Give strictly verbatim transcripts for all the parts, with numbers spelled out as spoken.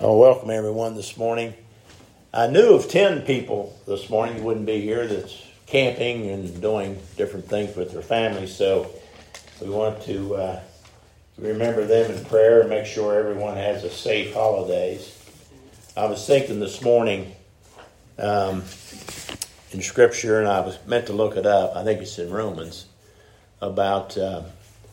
Oh, welcome everyone this morning. I knew of ten people this morning who wouldn't be here that's camping and doing different things with their families, so we want to uh, remember them in prayer and make sure everyone has a safe holidays. I was thinking this morning um, in Scripture, and I was meant to look it up, I think it's in Romans, about uh,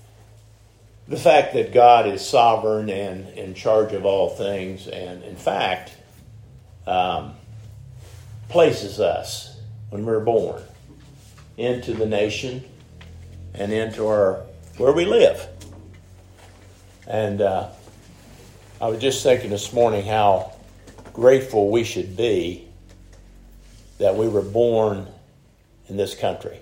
the fact that God is sovereign and in charge of all things, and in fact, um, places us when we're born into the nation and into our where we live. And uh, I was just thinking this morning how grateful we should be that we were born in this country.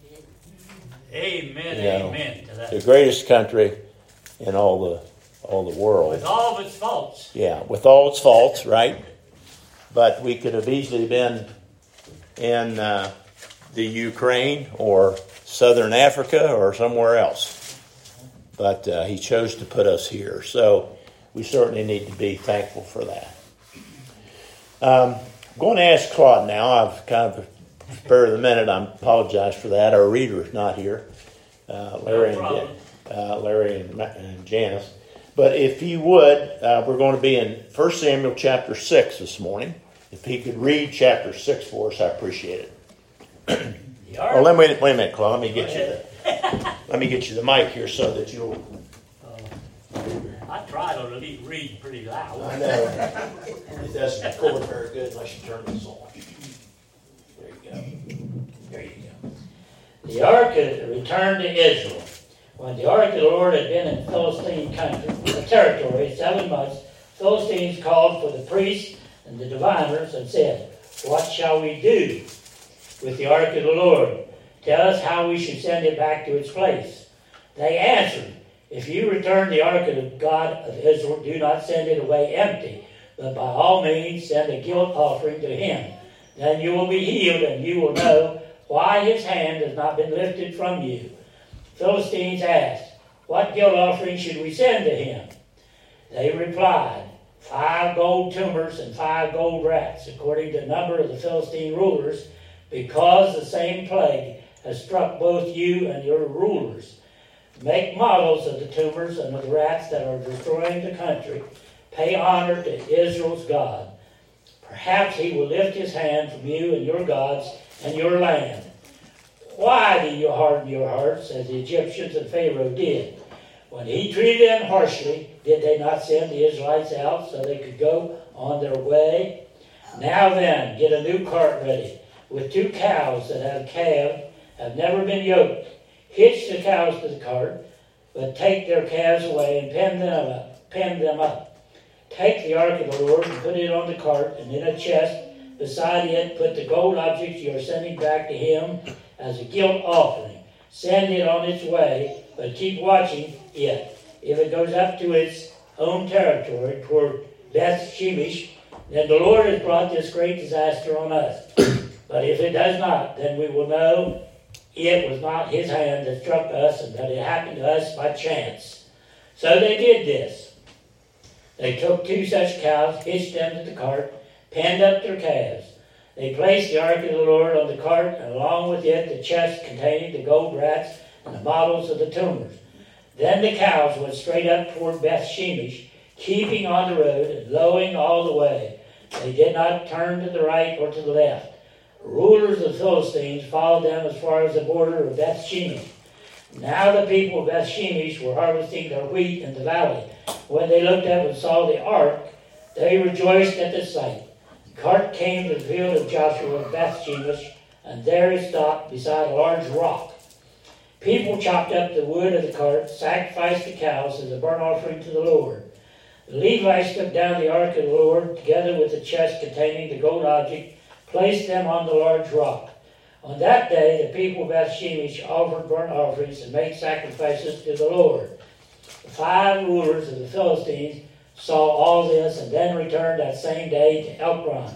Amen. You know, amen to that. The greatest country in all the all the world. With all of its faults. Yeah, with all its faults, right? But we could have easily been in uh, the Ukraine or Southern Africa or somewhere else. But uh, he chose to put us here. So we certainly need to be thankful for that. Um, I'm going to ask Claude now. I've kind of spare of the minute. I apologize for that. Our reader is not here. Uh, Larry No and uh, Larry and, and Janice. But if you would, uh, we're going to be in First Samuel chapter six this morning. If he could read chapter six for us, I appreciate it. Oh, let me wait a minute, Claude. Let me get you the let me get you the mic here so that you'll. Uh, I try to read pretty loud. I know it doesn't record very good unless you turn this on. There you go. There you go. The ark had returned to Israel. When the ark of the Lord had been in Philistine country, the territory, seven months, Philistines called for the priests and the diviners and said, "What shall we do with the ark of the Lord? Tell us how we should send it back to its place." They answered, "If you return the ark of the God of Israel, do not send it away empty, but by all means send a guilt offering to him. Then you will be healed, and you will know why his hand has not been lifted from you." Philistines asked, "What guilt offering should we send to him?" They replied, five gold tumors and five gold rats, according to the number of the Philistine rulers, because the same plague has struck both you and your rulers. Make models of the tumors and of the rats that are destroying the country. Pay honor to Israel's God. Perhaps he will lift his hand from you and your gods and your land. Why do you harden your hearts as the Egyptians and Pharaoh did? When he treated them harshly, did they not send the Israelites out so they could go on their way? Now then, get a new cart ready with two cows that have calved, have never been yoked. Hitch the cows to the cart, but take their calves away and pen them up. Pen them up. Take the ark of the Lord and put it on the cart, and in a chest beside it put the gold objects you are sending back to him as a guilt offering. Send it on its way, but keep watching it. If it goes up to its own territory toward Beth Shemesh, then the Lord has brought this great disaster on us. But if it does not, then we will know it was not his hand that struck us, and that it happened to us by chance. So they did this. They took two such cows, hitched them to the cart, penned up their calves. They placed the ark of the Lord on the cart, and along with it the chest containing the gold rats and the models of the tumors. Then the cows went straight up toward Beth Shemesh, keeping on the road and lowing all the way. They did not turn to the right or to the left. The rulers of the Philistines followed them as far as the border of Beth Shemesh. Now the people of Beth Shemesh were harvesting their wheat in the valley. When they looked up and saw the ark, they rejoiced at the sight. The cart came to the field of Joshua of Beth Shemesh, and there it stopped beside a large rock. People chopped up the wood of the cart, sacrificed the cows as a burnt offering to the Lord. The Levites took down the ark of the Lord, together with the chest containing the gold object, placed them on the large rock. On that day, the people of Beth Shemesh offered burnt offerings and made sacrifices to the Lord. The five rulers of the Philistines saw all this and then returned that same day to Ekron.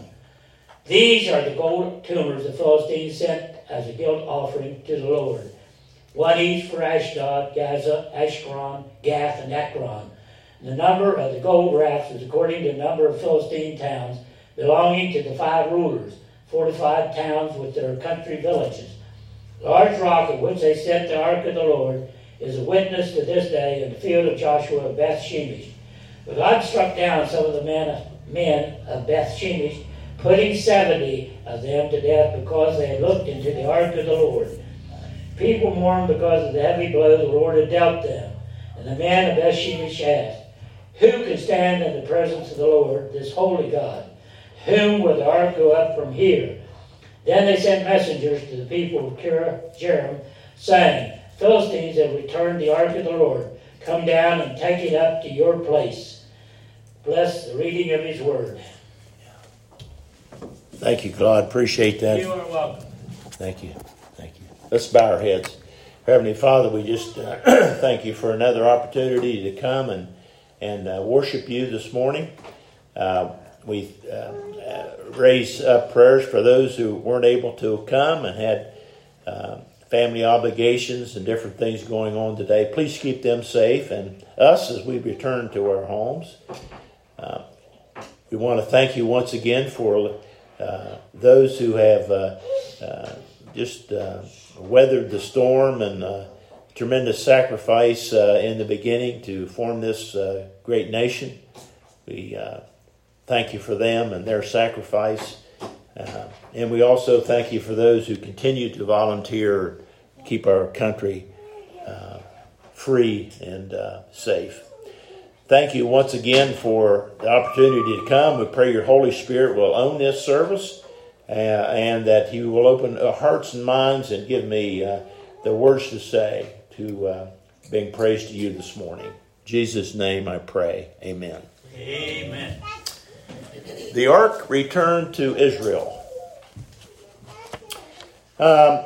These are the gold tumors the Philistines sent as a guilt offering to the Lord. One each for Ashdod, Gaza, Ashkelon, Gath, and Ekron. The number of the gold rafts was according to the number of Philistine towns belonging to the five rulers, fortified towns with their country villages. The large rock at which they set the ark of the Lord is a witness to this day in the field of Joshua of Beth Shemesh. But God struck down some of the men, men of Beth Shemesh, putting seventy of them to death because they had looked into the ark of the Lord. People mourned because of the heavy blow the Lord had dealt them. And the men of Beth Shemesh asked, "Who can stand in the presence of the Lord, this holy God? Whom will the ark go up from here?" Then they sent messengers to the people of Jeram, saying, "Philistines have returned the ark of the Lord. Come down and take it up to your place." Bless the reading of his word. Thank you, Claude. Appreciate that. You are welcome. Thank you. Thank you. Let's bow our heads. Heavenly Father, we just uh, thank you for another opportunity to come and, and uh, worship you this morning. Uh, we uh, uh, raise up prayers for those who weren't able to come and had uh, family obligations and different things going on today. Please keep them safe and us as we return to our homes. Uh, we want to thank you once again for uh, those who have uh, uh, just uh, weathered the storm and uh, tremendous sacrifice uh, in the beginning to form this uh, great nation. We uh, thank you for them and their sacrifice. Uh, and we also thank you for those who continue to volunteer, keep our country uh, free and uh, safe. Thank you once again for the opportunity to come. We pray your Holy Spirit will own this service uh, and that you will open uh, hearts and minds and give me uh, the words to say to uh, bring praise to you this morning. In Jesus' name I pray. Amen. Amen. The ark returned to Israel. Um,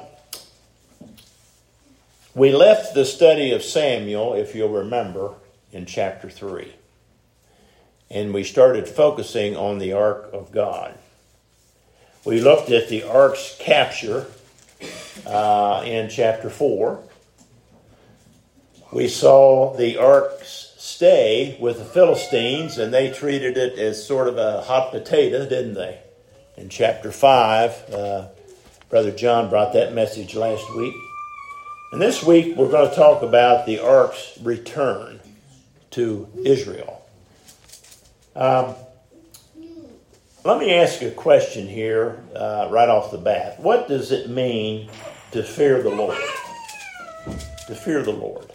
we left the study of Samuel, if you'll remember, in chapter three. And we started focusing on the ark of God. We looked at the ark's capture uh, in chapter four. We saw the ark's stay with the Philistines, and they treated it as sort of a hot potato, didn't they? In chapter five, uh, Brother John brought that message last week. And this week, we're going to talk about the ark's return to Israel. Um, let me ask you a question here uh, right off the bat. What does it mean to fear the Lord? To fear the Lord.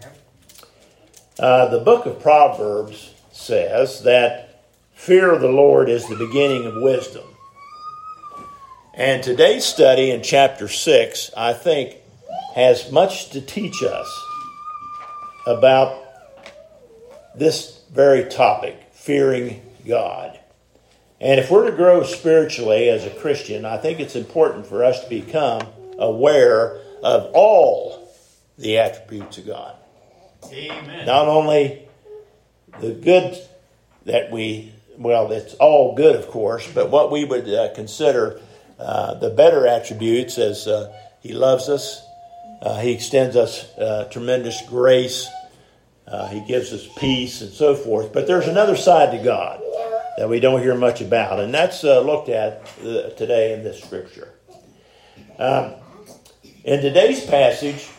Uh, the book of Proverbs says that fear of the Lord is the beginning of wisdom. And today's study in chapter six, I think, has much to teach us about this very topic, fearing God. And if we're to grow spiritually as a Christian, I think it's important for us to become aware of all the attributes of God. Amen. Not only the good that we, well, it's all good, of course, but what we would uh, consider uh, the better attributes as uh, He loves us, uh, He extends us uh, tremendous grace, uh, He gives us peace and so forth. But there's another side to God that we don't hear much about, and that's uh, looked at uh, today in this scripture. Um, in today's passage,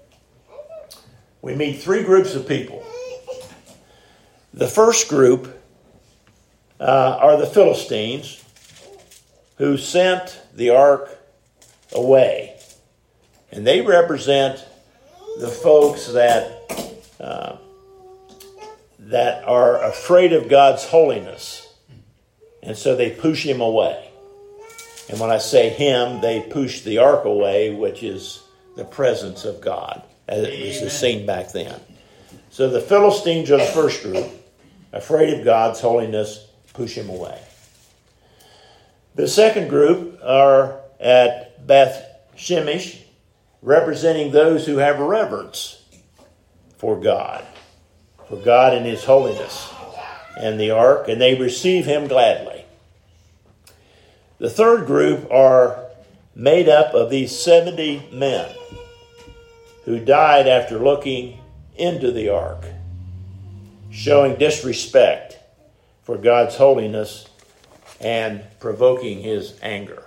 we meet three groups of people. The first group uh, are the Philistines, who sent the ark away. And they represent the folks that uh, that are afraid of God's holiness. And so they push him away. And when I say him, they push the ark away, which is the presence of God, as it was seen back then. So the Philistines are the first group, afraid of God's holiness, push him away. The second group are at Beth Shemesh, representing those who have reverence for God, for God and His holiness and the ark, and they receive Him gladly. The third group are made up of these seventy men who died after looking into the ark. showing disrespect for God's holiness and provoking his anger.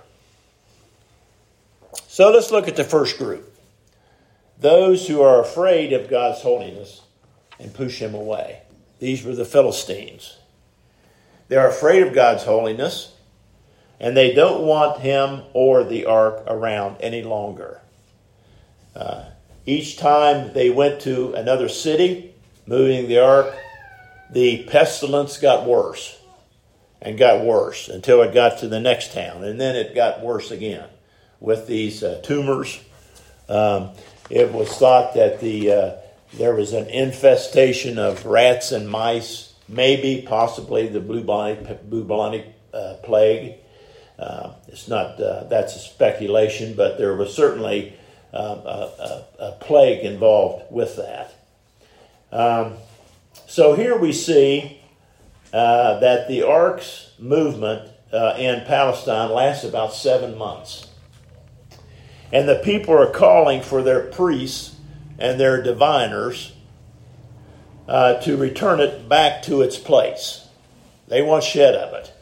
So let's look at the first group. Those who are afraid of God's holiness and push him away. These were the Philistines. They're afraid of God's holiness, and they don't want him or the ark around any longer. Uh, each time they went to another city, moving the ark, the pestilence got worse and got worse until it got to the next town. And then it got worse again with these uh, tumors. Um, it was thought that the uh, there was an infestation of rats and mice, maybe, possibly the bubonic, bubonic uh, plague. Uh, it's not, uh, that's a speculation, but there was certainly uh, a, a, a plague involved with that. Um, so here we see uh, that the ark's movement uh, in Palestine lasts about seven months. And the people are calling for their priests and their diviners uh, to return it back to its place. They want shed of it.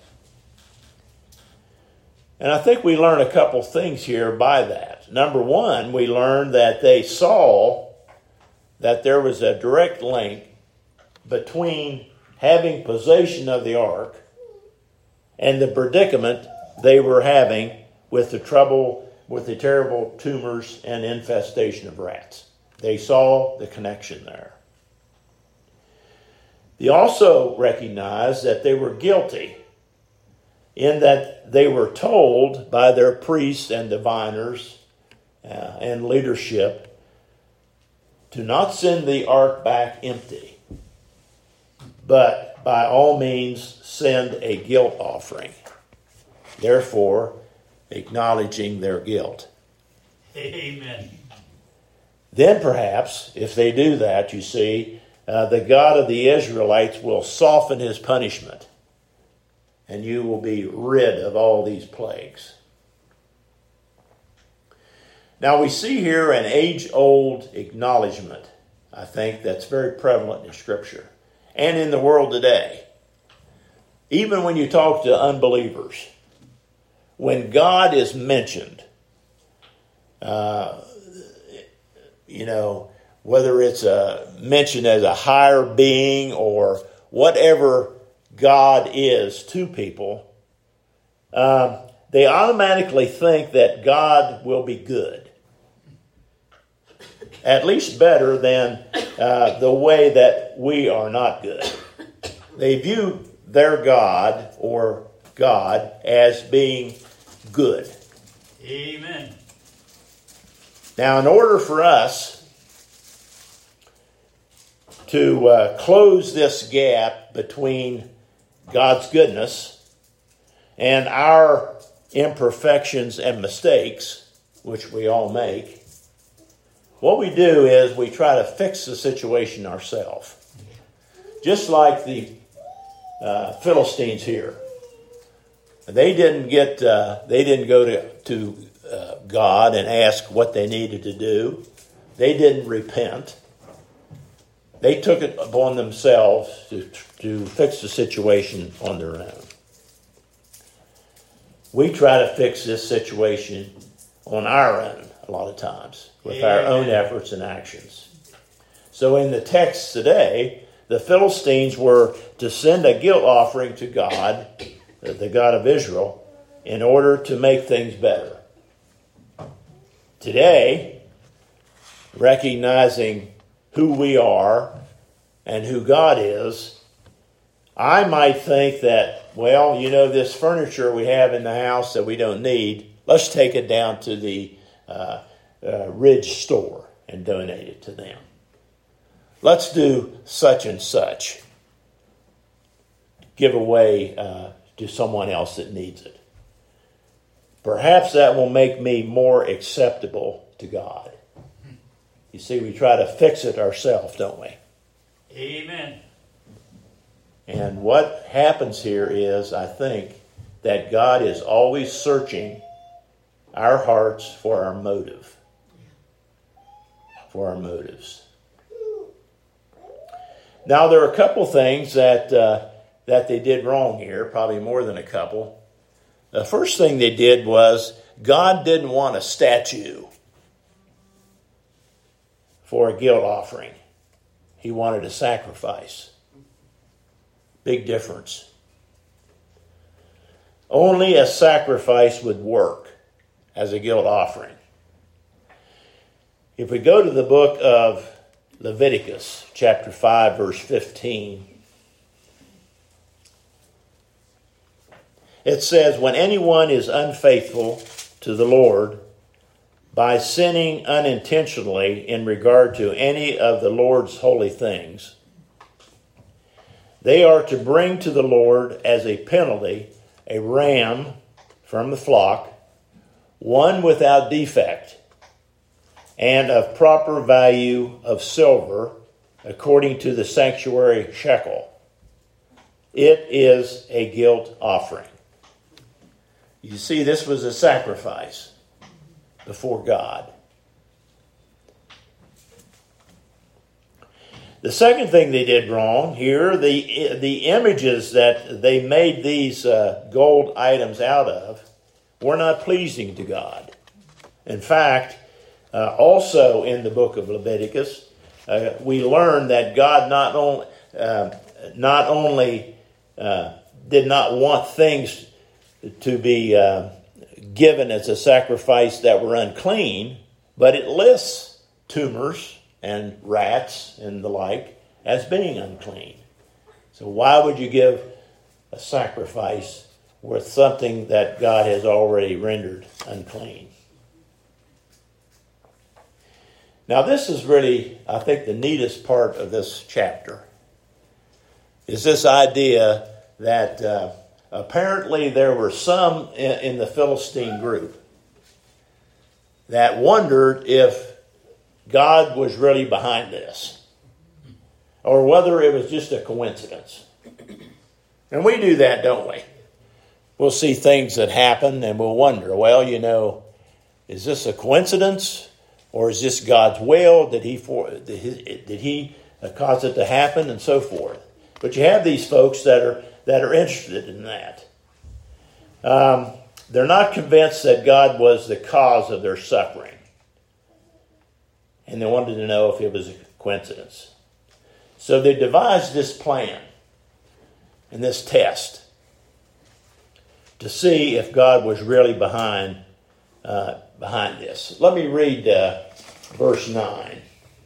And I think we learn a couple things here by that. Number one, we learn that they saw that there was a direct link between having possession of the ark and the predicament they were having with the trouble, with the terrible tumors and infestation of rats. They saw the connection there. They also recognized that they were guilty in that they were told by their priests and diviners uh, and leadership to not send the ark back empty, but by all means send a guilt offering, therefore acknowledging their guilt. Amen. Then perhaps, if they do that, you see, uh, the God of the Israelites will soften his punishment, and you will be rid of all these plagues. Now we see here an age-old acknowledgement, I think, that's very prevalent in Scripture and in the world today. Even when you talk to unbelievers, when God is mentioned, uh, you know, whether it's a, mentioned as a higher being or whatever God is to people, um, they automatically think that God will be good. At least better than uh, the way that we are not good. They view their God or God as being good. Amen. Now, in order for us to uh, close this gap between God's goodness and our imperfections and mistakes, which we all make, what we do is we try to fix the situation ourselves. Just like the uh, Philistines here. They didn't get, uh, they didn't go to, to uh, God and ask what they needed to do. They didn't repent. They took it upon themselves to, to fix the situation on their own. We try to fix this situation on our own a lot of times with yeah. our own efforts and actions. So in the text today, the Philistines were to send a guilt offering to God, the God of Israel, in order to make things better. Today, recognizing who we are and who God is, I might think that, well, you know, this furniture we have in the house that we don't need, let's take it down to the uh, uh, Ridge store and donate it to them. Let's do such and such. Give away uh, to someone else that needs it. Perhaps that will make me more acceptable to God. You see, we try to fix it ourselves, don't we? Amen. And what happens here is, I think, that God is always searching our hearts for our motive. For our motives. Now, there are a couple things that uh, that they did wrong here, probably more than a couple. The first thing they did was God didn't want a statue for a guilt offering. He wanted a sacrifice. Big difference. Only a sacrifice would work as a guilt offering. If we go to the book of Leviticus, chapter five, verse fifteen, it says, when anyone is unfaithful to the Lord by sinning unintentionally in regard to any of the Lord's holy things, they are to bring to the Lord as a penalty a ram from the flock, one without defect, and of proper value of silver, according to the sanctuary shekel. It is a guilt offering. You see, this was a sacrifice before God. The second thing they did wrong here, the, the images that they made these uh, gold items out of were not pleasing to God. In fact, uh, also in the book of Leviticus, uh, we learn that God not only, uh, not only uh, did not want things to be uh, given as a sacrifice that were unclean, but it lists tumors and rats and the like as being unclean. So why would you give a sacrifice with something that God has already rendered unclean? Now this is really, I think, the neatest part of this chapter, is this idea that uh, apparently there were some in, in the Philistine group that wondered if God was really behind this, or whether it was just a coincidence. And we do that, don't we? We'll see things that happen and we'll wonder, well, you know, is this a coincidence, or is this God's will? Did he for did he, did he cause it to happen, and so forth? But you have these folks that are that are interested in that. Um, they're not convinced that God was the cause of their suffering. And they wanted to know if it was a coincidence. So they devised this plan and this test to see if God was really behind uh, behind this. Let me read uh, verse nine.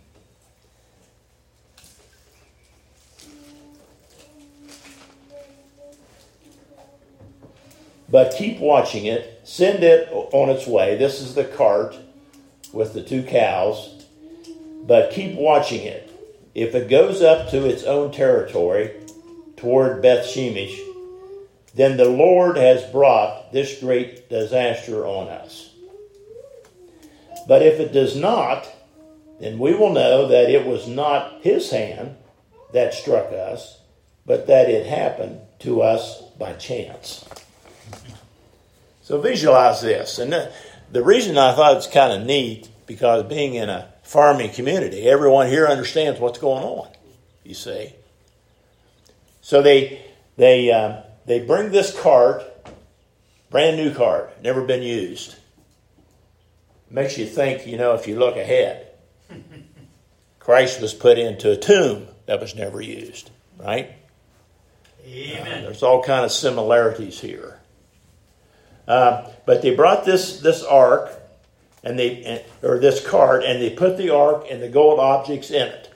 But keep watching it, send it on its way. This is the cart with the two cows. But keep watching it. If it goes up to its own territory, toward Beth Shemesh, then the Lord has brought this great disaster on us. But if it does not, then we will know that it was not his hand that struck us, but that it happened to us by chance. So visualize this. And the, the reason I thought it's kind of neat, because being in a farming community, everyone here understands what's going on, you see. So they they uh, they bring this cart, brand new cart, never been used. Makes you think, you know, if you look ahead, Christ was put into a tomb that was never used, right? Amen. Uh, there's all kind of similarities here. Uh, but they brought this this ark, and they or this cart, and they put the ark and the gold objects in it.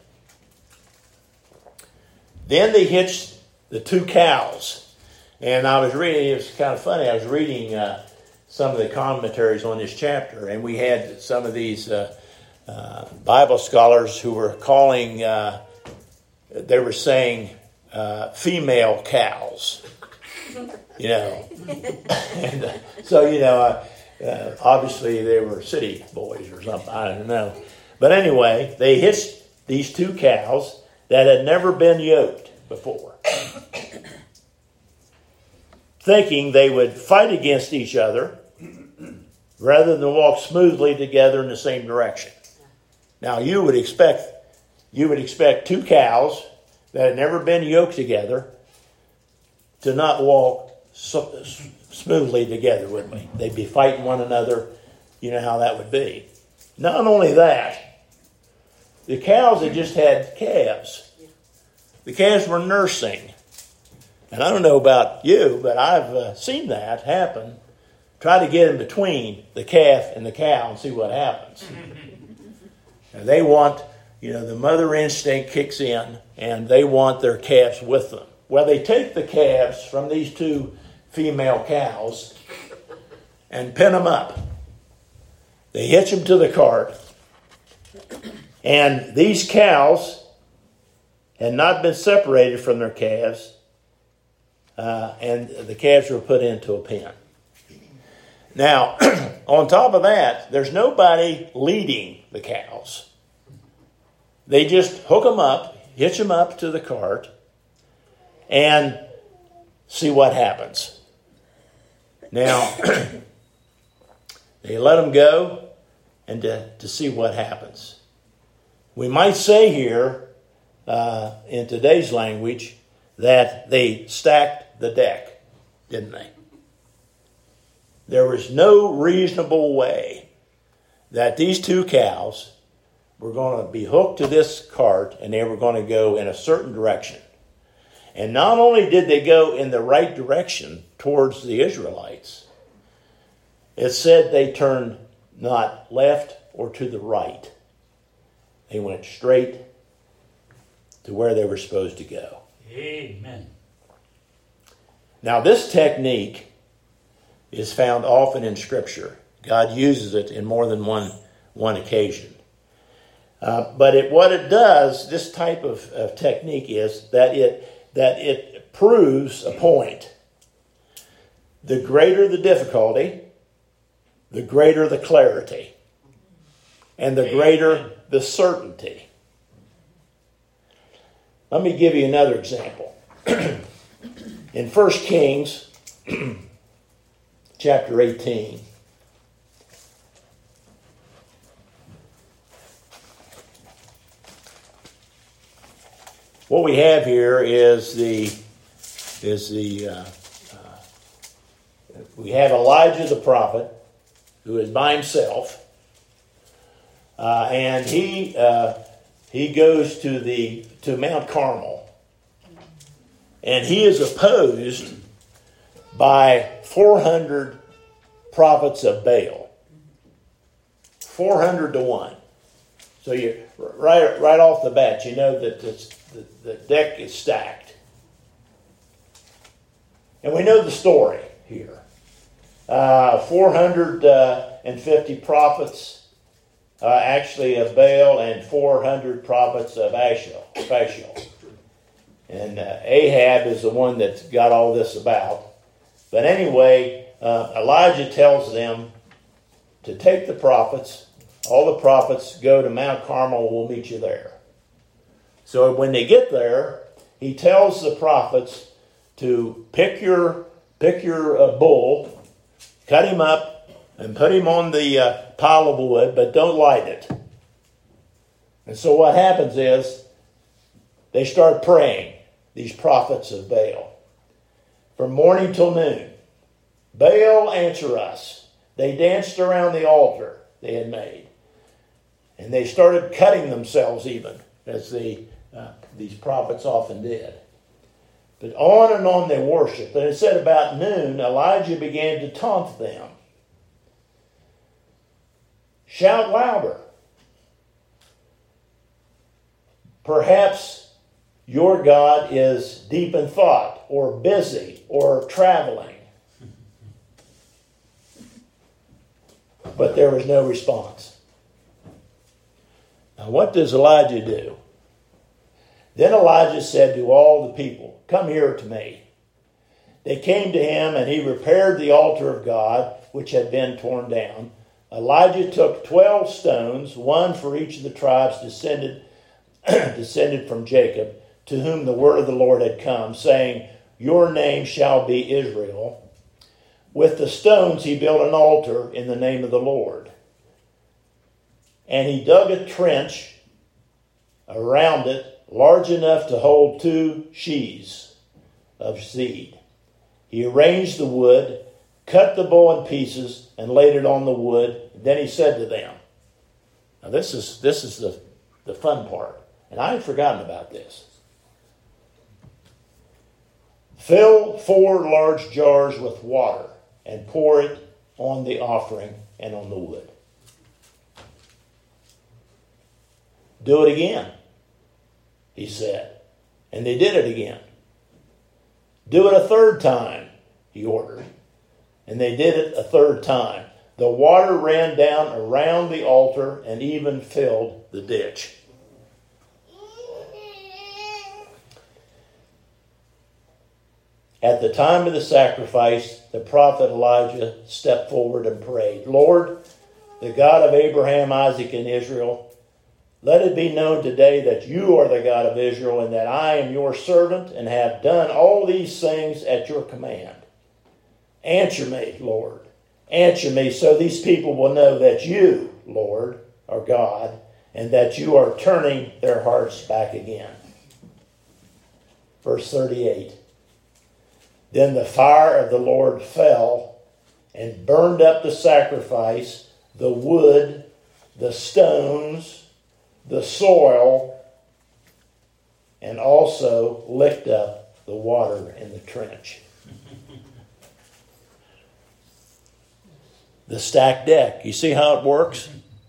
Then they hitched the two cows, and I was reading. It was kind of funny. I was reading uh, some of the commentaries on this chapter, and we had some of these uh, uh, Bible scholars who were calling. Uh, they were saying uh, female cows. You know, and uh, so you know, uh, uh, obviously they were city boys or something. I don't know, but anyway, they hitched these two cows that had never been yoked before, thinking they would fight against each other rather than walk smoothly together in the same direction. Now, you would expect you would expect two cows that had never been yoked together to not walk so, smoothly together with me. They'd be fighting one another. You know how that would be. Not only that, the cows had just had calves. The calves were nursing. And I don't know about you, but I've uh, seen that happen. Try to get in between the calf and the cow and see what happens. And they want, you know, the mother instinct kicks in and they want their calves with them. Well, they take the calves from these two female cows and pin them up. They hitch them to the cart. And these cows had not been separated from their calves. Uh, and the calves were put into a pen. Now, on top of that, there's nobody leading the cows. They just hook them up, hitch them up to the cart, and see what happens. Now, they let them go and to, to see what happens. We might say here, uh, in today's language, that they stacked the deck, didn't they? There was no reasonable way that these two cows were going to be hooked to this cart and they were going to go in a certain direction. And not only did they go in the right direction towards the Israelites, it said they turned not left or to the right. They went straight to where they were supposed to go. Amen. Now, this technique is found often in Scripture. God uses it in more than one, one occasion. Uh, but it, what it does, this type of, of technique is that it that it proves a point. The greater the difficulty, the greater the clarity, and the greater the certainty. Let me give you another example. In First Kings, chapter eighteen, what we have here is the is the uh, uh, we have Elijah the prophet, who is by himself, uh, and he uh, he goes to the to Mount Carmel, and he is opposed by four hundred prophets of Baal, four hundred to one. So you right right off the bat, you know that it's, the, the deck is stacked. And we know the story here. Uh, four hundred fifty prophets uh, actually of Baal and four hundred prophets of Ashel. Ashel. And uh, Ahab is the one that's got all this about. But anyway, uh, Elijah tells them to take the prophets. All the prophets go to Mount Carmel, we'll meet you there. So when they get there, he tells the prophets to pick your pick your uh, bull, cut him up, and put him on the uh, pile of wood, but don't light it. And so what happens is they start praying, these prophets of Baal, from morning till noon. Baal, answer us. They danced around the altar they had made. And they started cutting themselves even, as the, uh, these prophets often did. But on and on they worshiped. And it said about noon, Elijah began to taunt them. Shout louder. Perhaps your God is deep in thought, or busy, or traveling. But there was no response. Now, what does Elijah do? Then Elijah said to all the people, "Come here to me." They came to him, and he repaired the altar of God, which had been torn down. Elijah took twelve stones, one for each of the tribes descended, descended from Jacob, to whom the word of the Lord had come, saying, "Your name shall be Israel." With the stones he built an altar in the name of the Lord. And he dug a trench around it large enough to hold two sheaves of seed. He arranged the wood, cut the bowl in pieces, and laid it on the wood. Then he said to them, now this is this is the, the fun part, and I had forgotten about this. Fill four large jars with water and pour it on the offering and on the wood. Do it again, he said. And they did it again. Do it a third time, he ordered. And they did it a third time. The water ran down around the altar and even filled the ditch. At the time of the sacrifice, the prophet Elijah stepped forward and prayed, Lord, the God of Abraham, Isaac, and Israel, let it be known today that you are the God of Israel and that I am your servant and have done all these things at your command. Answer me, Lord. Answer me so these people will know that you, Lord, are God and that you are turning their hearts back again. Verse thirty-eight. Then the fire of the Lord fell and burned up the sacrifice, the wood, the stones, the soil, and also licked up the water in the trench. The stacked deck. You see how it works?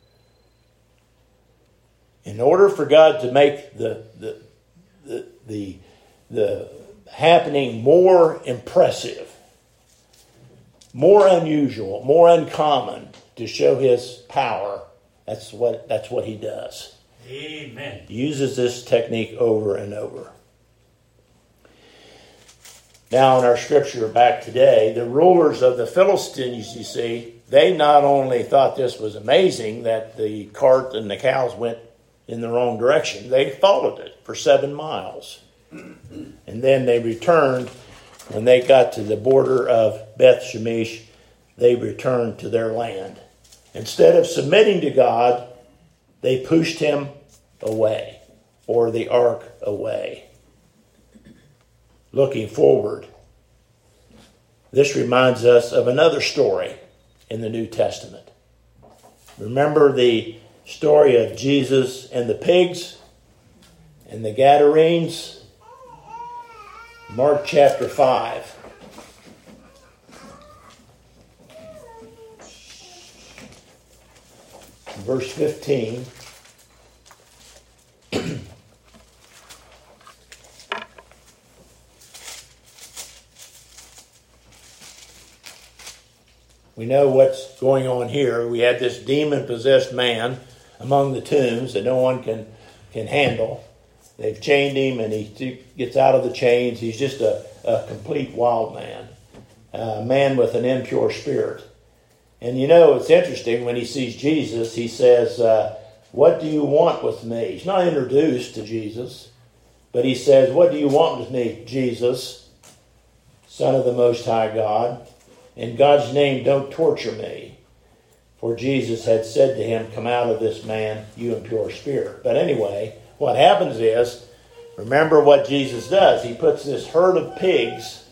In order for God to make the the the the, the happening more impressive, more unusual, more uncommon, to show his power, that's what that's what he does. Amen. He uses this technique over and over. Now in our scripture back today, the rulers of the Philistines, you see, they not only thought this was amazing that the cart and the cows went in the wrong direction, they followed it for seven miles. And then they returned, when they got to the border of Beth Shemesh, they returned to their land. Instead of submitting to God, they pushed him away, or the ark away. Looking forward, this reminds us of another story in the New Testament. Remember the story of Jesus and the pigs and the Gadarenes? Mark chapter five. Verse fifteen. We know what's going on here. We had this demon-possessed man among the tombs that no one can, can handle. They've chained him and he gets out of the chains. He's just a, a complete wild man. A man with an impure spirit. And you know, it's interesting, when he sees Jesus, he says, uh, what do you want with me? He's not introduced to Jesus, but he says, what do you want with me, Jesus, Son of the Most High God? In God's name, don't torture me. For Jesus had said to him, come out of this man, you impure spirit. But anyway, what happens is, remember what Jesus does. He puts this herd of pigs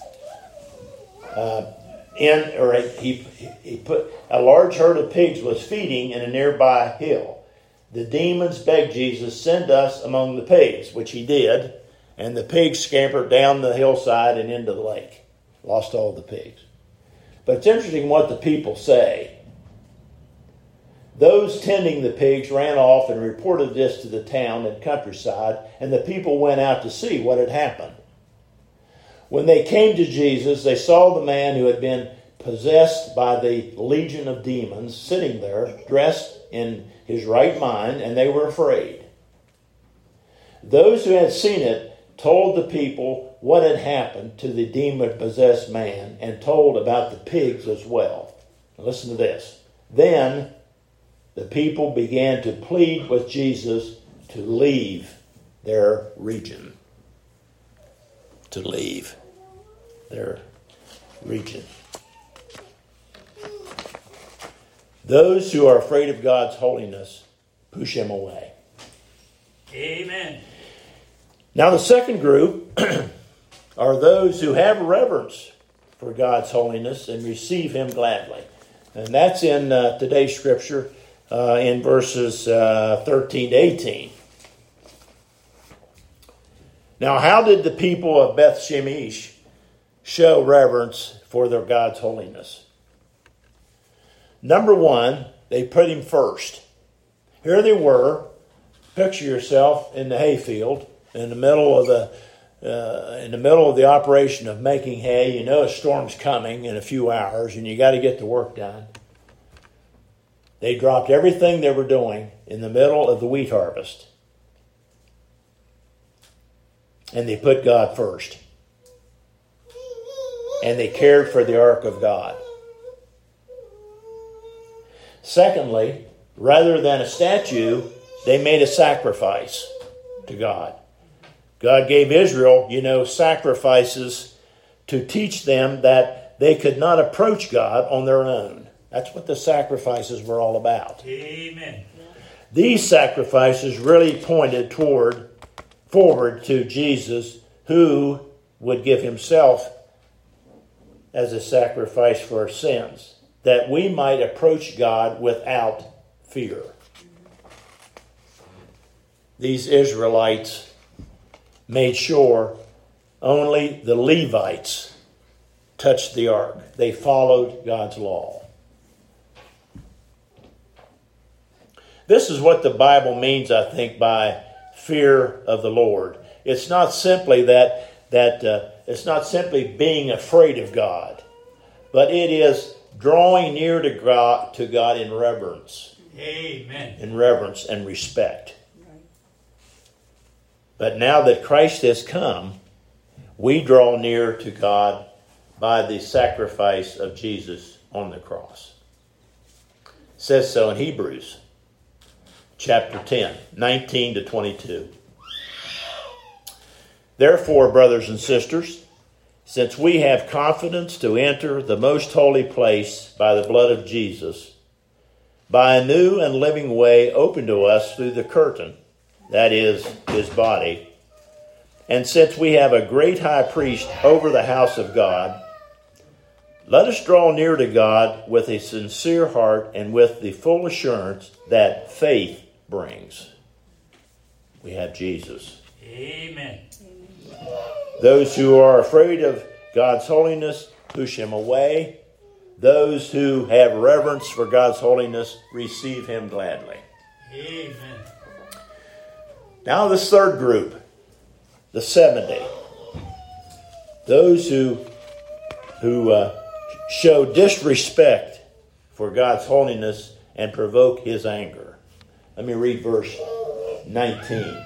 uh, in, or he, he put a large herd of pigs was feeding in a nearby hill. The demons begged Jesus, send us among the pigs, which he did, and the pigs scampered down the hillside and into the lake. Lost all the pigs. But it's interesting what the people say. Those tending the pigs ran off and reported this to the town and countryside, and the people went out to see what had happened. When they came to Jesus, they saw the man who had been possessed by the legion of demons sitting there, dressed in his right mind, and they were afraid. Those who had seen it told the people what had happened to the demon-possessed man and told about the pigs as well. Now listen to this. Then the people began to plead with Jesus to leave their region. To leave their region. Those who are afraid of God's holiness push him away. Amen. Now the second group are those who have reverence for God's holiness and receive Him gladly. And that's in uh, today's scripture uh, in verses uh, thirteen to eighteen. Now, how did the people of Beth Shemesh show reverence for their God's holiness? Number one, they put Him first. Here they were. Picture yourself in the hayfield, in the middle of the uh, in the middle of the operation of making hay. You know a storm's coming in a few hours, and you got to get the work done. They dropped everything they were doing in the middle of the wheat harvest, and they put God first. And they cared for the ark of God. Secondly, rather than a statue, they made a sacrifice to God. God gave Israel, you know, sacrifices to teach them that they could not approach God on their own. That's what the sacrifices were all about. Amen. These sacrifices really pointed toward, forward to Jesus, who would give Himself as a sacrifice for our sins, that we might approach God without fear. These Israelites made sure only the Levites touched the ark. They followed God's law. This is what the Bible means, I think, by fear of the Lord. It's not simply that that uh, it's not simply being afraid of God, but it is drawing near to God, to God in reverence. Amen. In reverence and respect. But now that Christ has come, we draw near to God by the sacrifice of Jesus on the cross. It says so in Hebrews chapter ten, nineteen to twenty-two. Therefore, brothers and sisters, since we have confidence to enter the most holy place by the blood of Jesus, by a new and living way open to us through the curtain, that is, His body, and since we have a great high priest over the house of God, let us draw near to God with a sincere heart and with the full assurance that faith brings. We have Jesus. Amen. Those who are afraid of God's holiness push Him away. Those who have reverence for God's holiness receive Him gladly. Amen. Now this third group, the seventy. Those who, who uh, show disrespect for God's holiness and provoke His anger. Let me read verse nineteen.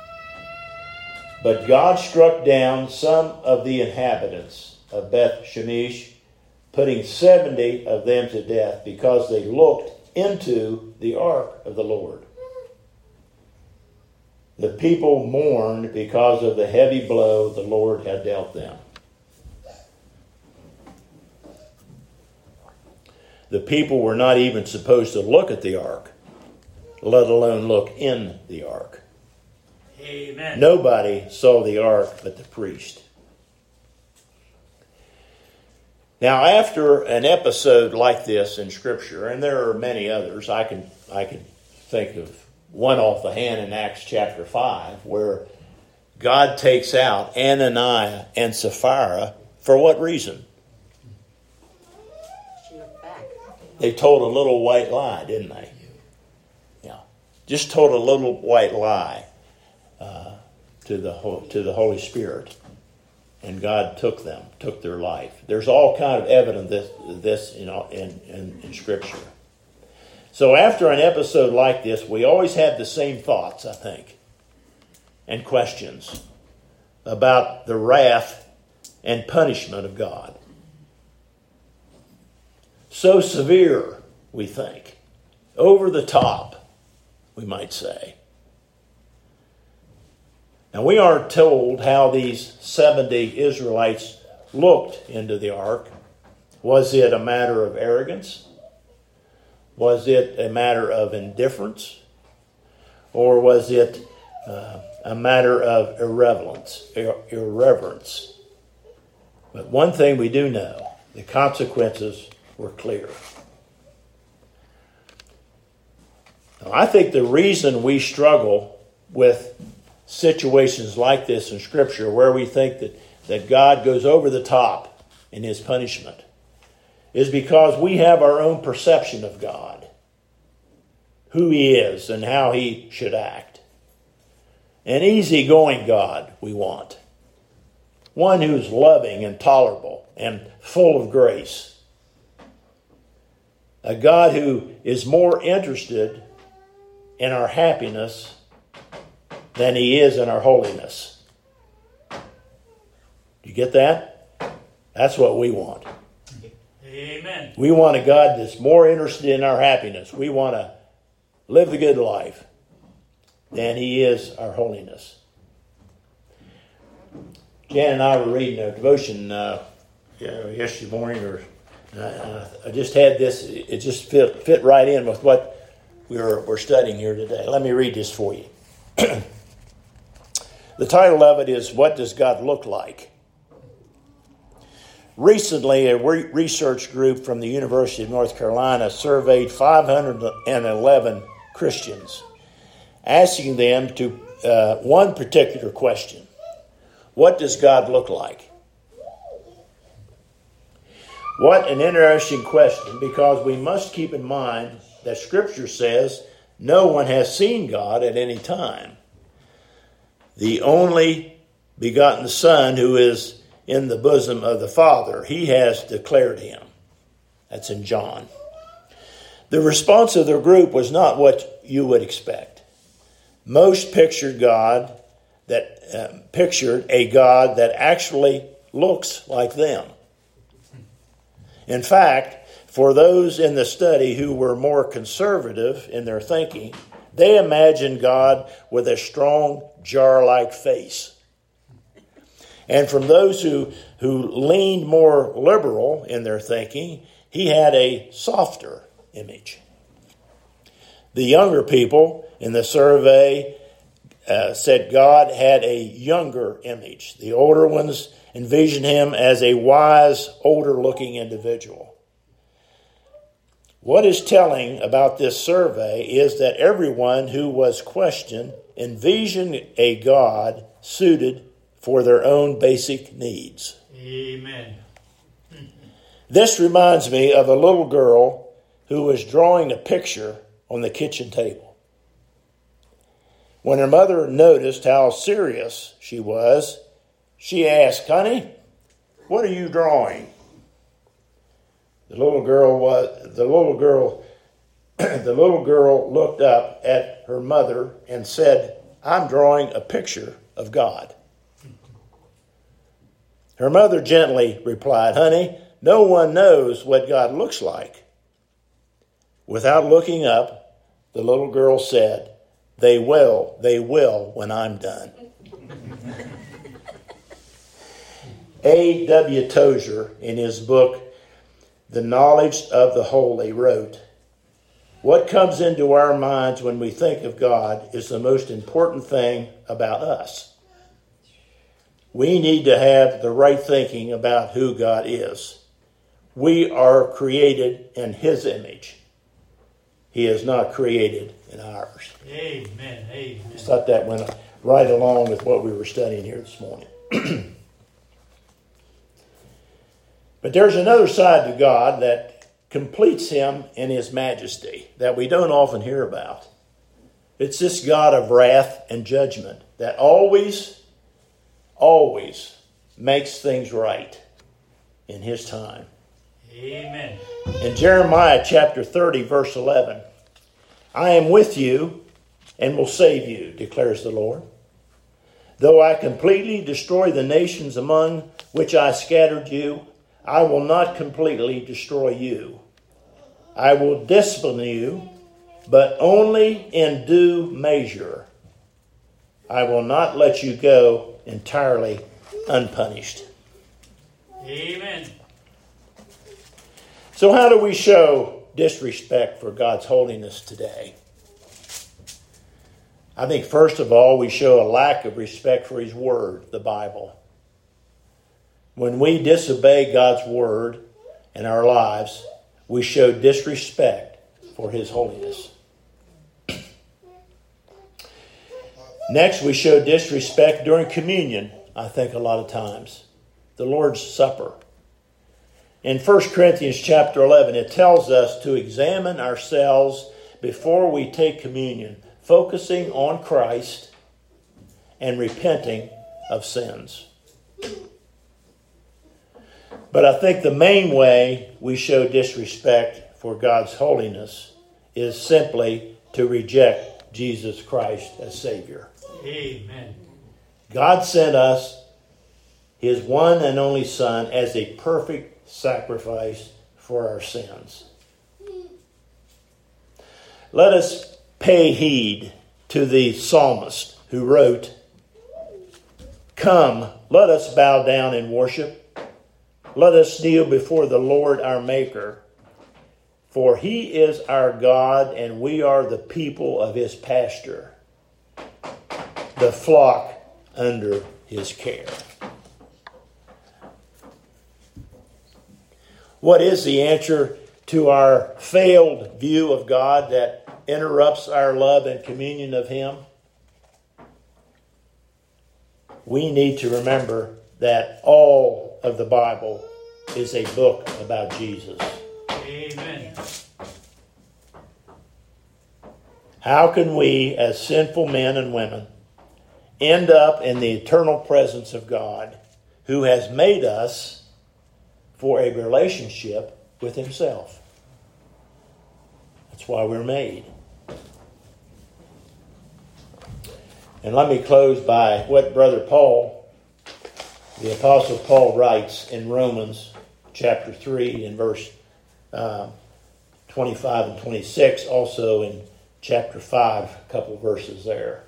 But God struck down some of the inhabitants of Beth Shemesh, putting seventy of them to death because they looked into the ark of the Lord. The people mourned because of the heavy blow the Lord had dealt them. The people were not even supposed to look at the ark, let alone look in the ark. Amen. Nobody saw the ark but the priest. Now, after an episode like this in Scripture, and there are many others, I can I can think of one off the hand in Acts chapter five, where God takes out Ananias and Sapphira for what reason? They told a little white lie, didn't they? Yeah, just told a little white lie uh, to the to the Holy Spirit, and God took them, took their life. There's all kind of evidence this this you know in, in, in Scripture. So after an episode like this, we always have the same thoughts, I think, and questions about the wrath and punishment of God. So severe, we think. Over the top, we might say. And we aren't told how these seventy Israelites looked into the ark. Was it a matter of arrogance? Was it a matter of indifference? Or was it uh, a matter of irreverence, irreverence. But one thing we do know, the consequences were clear. Now, I think the reason we struggle with situations like this in Scripture, where we think that, that God goes over the top in his punishment, is because we have our own perception of God, who he is and how he should act. An easygoing God we want. One who's loving and tolerable and full of grace. A God who is more interested in our happiness than he is in our holiness. Do you get that? That's what we want. Amen. We want a God that's more interested in our happiness. We want to live the good life than he is our holiness. Jan and I were reading a devotion uh, yesterday morning, or uh, I just had this. It just fit, fit right in with what we're, we're studying here today. Let me read this for you. The title of it is, What Does God Look Like? Recently, a re- research group from the University of North Carolina surveyed five hundred eleven Christians, asking them to uh, one particular question. What does God look like? What an interesting question, because we must keep in mind that Scripture says no one has seen God at any time. The only begotten Son, who is in the bosom of the Father, he has declared him. That's in John. The response of the group was not what you would expect. Most pictured God that uh, pictured a God that actually looks like them. In fact, for those in the study who were more conservative in their thinking, they imagined God with a strong jar-like face. And from those who, who leaned more liberal in their thinking, he had a softer image. The younger people in the survey uh, said God had a younger image. The older ones envisioned him as a wise, older-looking individual. What is telling about this survey is that everyone who was questioned envisioned a God suited for their own basic needs. Amen. This reminds me of a little girl who was drawing a picture on the kitchen table. When her mother noticed how serious she was, she asked, "Honey, what are you drawing?" The little girl was the little girl the little girl looked up at her mother and said, "I'm drawing a picture of God." Her mother gently replied, "Honey, no one knows what God looks like." Without looking up, the little girl said, "They will, they will when I'm done." A W Tozer, in his book, The Knowledge of the Holy, wrote, "What comes into our minds when we think of God is the most important thing about us. We need to have the right thinking about who God is. We are created in his image. He is not created in ours." Amen. Amen. I thought that went right along with what we were studying here this morning. But there's another side to God that completes him in his majesty that we don't often hear about. It's this God of wrath and judgment that always, always makes things right in his time. Amen. In Jeremiah chapter thirty, verse eleven, "I am with you and will save you, declares the Lord. Though I completely destroy the nations among which I scattered you, I will not completely destroy you. I will discipline you, but only in due measure. I will not let you go entirely unpunished." Amen. So how do we show disrespect for God's holiness today? I think first of all, we show a lack of respect for His Word, the Bible. When we disobey God's Word in our lives, we show disrespect for His holiness. Next, we show disrespect during communion, I think a lot of times. The Lord's Supper. In First Corinthians chapter eleven, it tells us to examine ourselves before we take communion, focusing on Christ and repenting of sins. But I think the main way we show disrespect for God's holiness is simply to reject Jesus Christ as Savior. Amen. God sent us His one and only Son as a perfect sacrifice for our sins. Let us pay heed to the psalmist who wrote, "Come, let us bow down and worship. Let us kneel before the Lord our Maker. For He is our God, and we are the people of His pasture, the flock under His care." What is the answer to our failed view of God that interrupts our love and communion of Him? We need to remember that all of the Bible is a book about Jesus. Amen. How can we, as sinful men and women, end up in the eternal presence of God, who has made us for a relationship with Himself? That's why we're made. And let me close by what Brother Paul, the Apostle Paul, writes in Romans chapter three and verse uh, twenty-five and twenty-six, also in chapter five, a couple of verses there.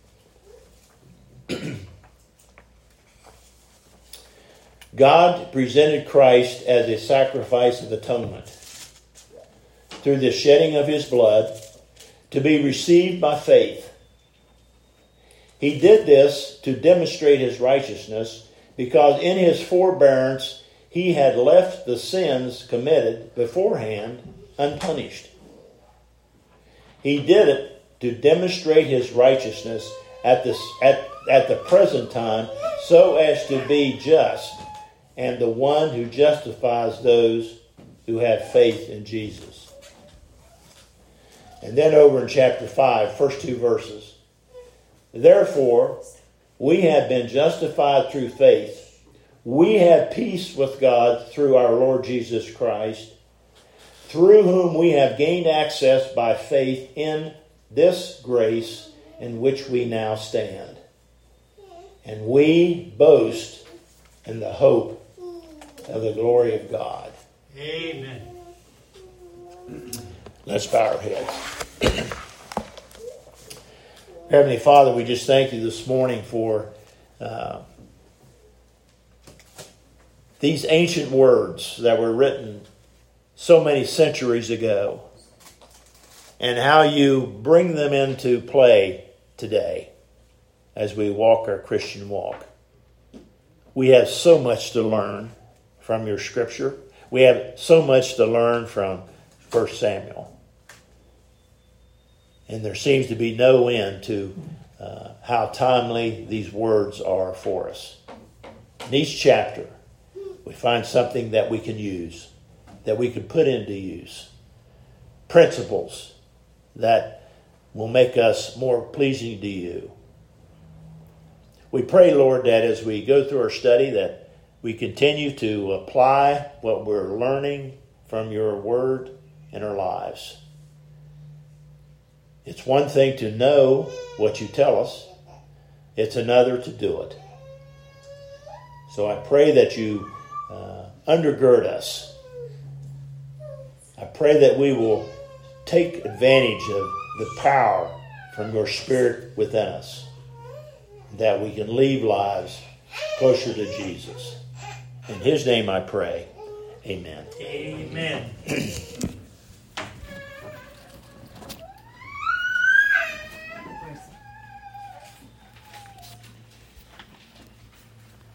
God presented Christ as a sacrifice of atonement through the shedding of His blood to be received by faith. He did this to demonstrate His righteousness because in His forbearance He had left the sins committed beforehand unpunished. He did it to demonstrate His righteousness at the, at, at the present time so as to be just and the one who justifies those who have faith in Jesus. And then over in chapter five, first two verses. Therefore, we have been justified through faith. We have peace with God through our Lord Jesus Christ, through whom we have gained access by faith in this grace in which we now stand. And we boast in the hope of the glory of God. Amen. Let's bow our heads. Heavenly Father, we just thank You this morning for uh, these ancient words that were written so many centuries ago, and how You bring them into play today as we walk our Christian walk. We have so much to learn from Your Scripture. We have so much to learn from First Samuel. And there seems to be no end to uh, how timely these words are for us. In each chapter, we find something that we can use, that we can put into use. Principles that will make us more pleasing to You. We pray, Lord, that as we go through our study, that we continue to apply what we're learning from Your Word in our lives. It's one thing to know what You tell us. It's another to do it. So I pray that You uh, undergird us. I pray that we will take advantage of the power from Your Spirit within us, that we can lead lives closer to Jesus. In His name I pray. Amen. Amen.